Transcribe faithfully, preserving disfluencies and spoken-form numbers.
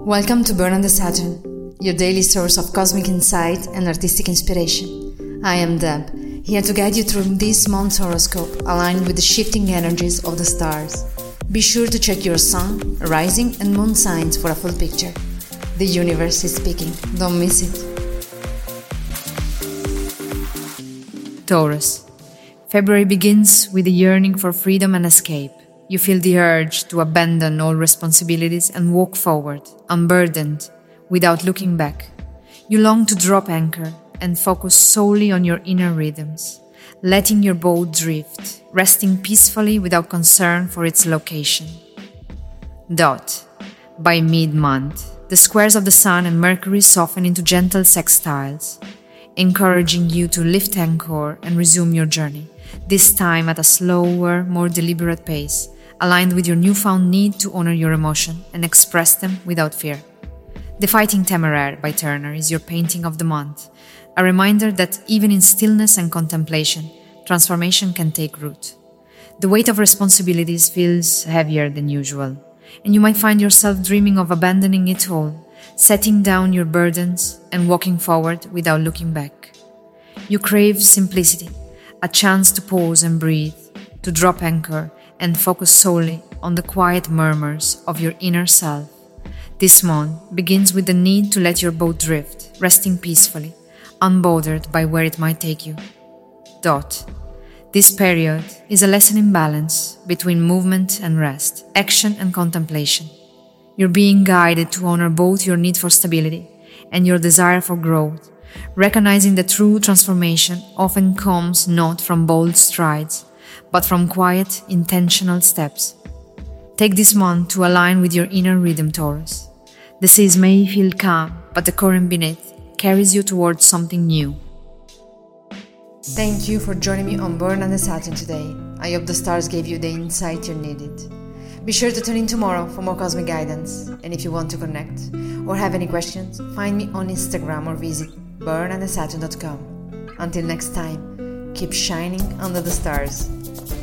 Welcome to Burn on the Saturn, your daily source of cosmic insight and artistic inspiration. I am Deb, here to guide you through this month's horoscope aligned with the shifting energies of the stars. Be sure to check your sun, rising and moon signs for a full picture. The universe is speaking, don't miss it. Taurus. February begins with a yearning for freedom and escape. You feel the urge to abandon all responsibilities and walk forward, unburdened, without looking back. You long to drop anchor and focus solely on your inner rhythms, letting your boat drift, resting peacefully without concern for its location. Dot. By mid-month, the squares of the Sun and Mercury soften into gentle sextiles, encouraging you to lift anchor and resume your journey, this time at a slower, more deliberate pace, aligned with your newfound need to honor your emotion and express them without fear. The Fighting Temeraire by Turner is your painting of the month, a reminder that even in stillness and contemplation, transformation can take root. The weight of responsibilities feels heavier than usual, and you might find yourself dreaming of abandoning it all, setting down your burdens and walking forward without looking back. You crave simplicity, a chance to pause and breathe, to drop anchor and focus solely on the quiet murmurs of your inner self. This month begins with the need to let your boat drift, resting peacefully, unbothered by where it might take you. Dot. This period is a lesson in balance between movement and rest, action and contemplation. You're being guided to honor both your need for stability and your desire for growth, recognizing that true transformation often comes not from bold strides, but from quiet, intentional steps. Take this month to align with your inner rhythm, Taurus. The seas may feel calm, but the current beneath carries you towards something new. Thank you for joining me on Burn on the Saturn today. I hope the stars gave you the insight you needed. Be sure to tune in tomorrow for more cosmic guidance. And if you want to connect or have any questions, find me on Instagram or visit burn on the saturn dot com. Until next time, keep shining under the stars.